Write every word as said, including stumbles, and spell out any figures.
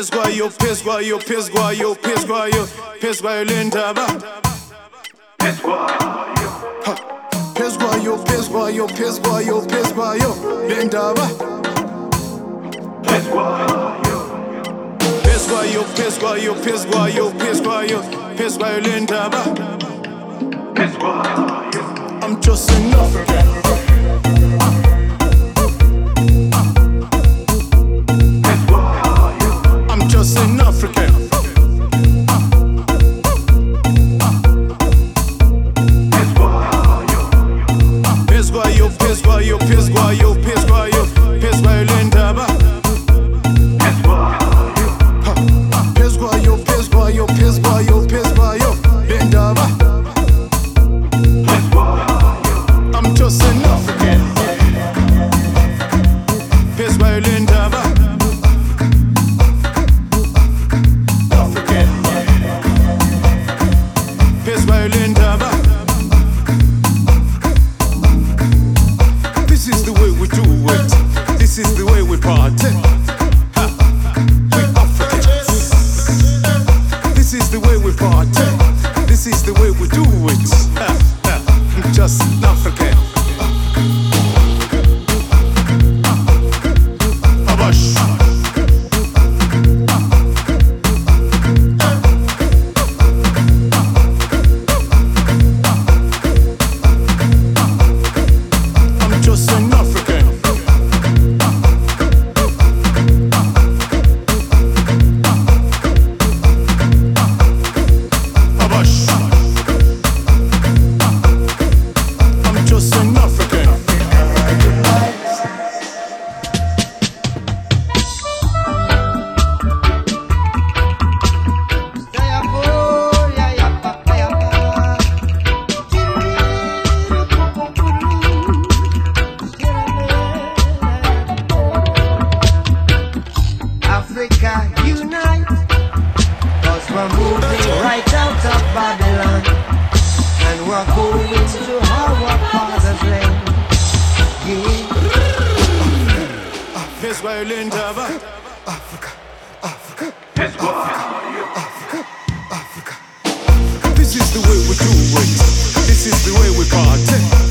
Pesquayo, pesquayo, pesquayo, pesquayo, pesquayo lentaba. Pesquayo, pesquayo, pesquayo, pesquayo, pesquayo lentaba. Pesquayo, pesquayo, pesquayo, pesquayo, pesquayo, pesquayo lentaba. Pesquayo, I'm just an African. I'm just an African. Pesquayo, pesquayo, pesquayo, pesquayo, pesquayo lentaba. Pesquayo, pesquayo, pesquayo, pesquayo lentaba. I'm just an African. Pesquayo lentaba. This is the way we do it. This is the way we party. Ha. We Africans. This is the way we party. This is the way we do it. Ha. Ha. I'm just an African. Abash. Africa, Africa, Africa, Africa. This is the way we do it. This is the way we party.